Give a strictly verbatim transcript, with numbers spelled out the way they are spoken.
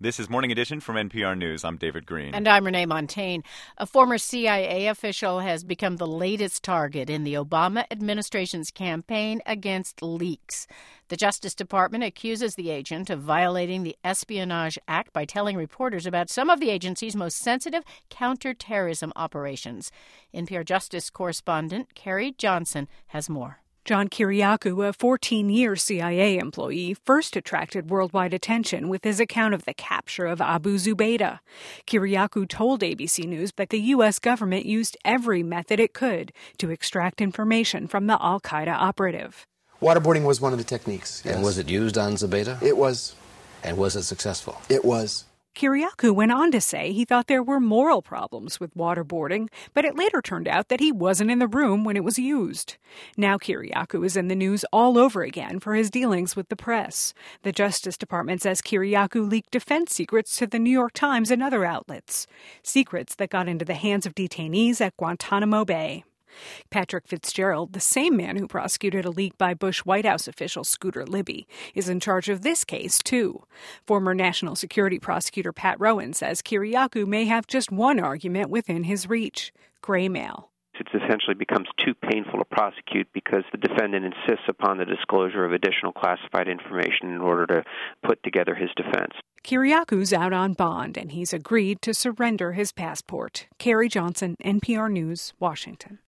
This is Morning Edition from N P R News. I'm David Green. And I'm Renee Montagne. A former C I A official has become the latest target in the Obama administration's campaign against leaks. The Justice Department accuses the agent of violating the Espionage Act by telling reporters about some of the agency's most sensitive counterterrorism operations. N P R Justice correspondent Carrie Johnson has more. John Kiriakou, a fourteen-year C I A employee, first attracted worldwide attention with his account of the capture of Abu Zubaydah. Kiriakou told A B C News that the U S government used every method it could to extract information from the al-Qaeda operative. Waterboarding was one of the techniques, yes. And was it used on Zubaydah? It was. And was it successful? It was. Kiriakou went on to say he thought there were moral problems with waterboarding, but it later turned out that he wasn't in the room when it was used. Now Kiriakou is in the news all over again for his dealings with the press. The Justice Department says Kiriakou leaked defense secrets to the New York Times and other outlets, secrets that got into the hands of detainees at Guantanamo Bay. Patrick Fitzgerald, the same man who prosecuted a leak by Bush White House official Scooter Libby, is in charge of this case, too. Former National Security Prosecutor Pat Rowan says Kiriakou may have just one argument within his reach: gray mail. It essentially becomes too painful to prosecute because the defendant insists upon the disclosure of additional classified information in order to put together his defense. Kiriakou's out on bond, and he's agreed to surrender his passport. Carrie Johnson, N P R News, Washington.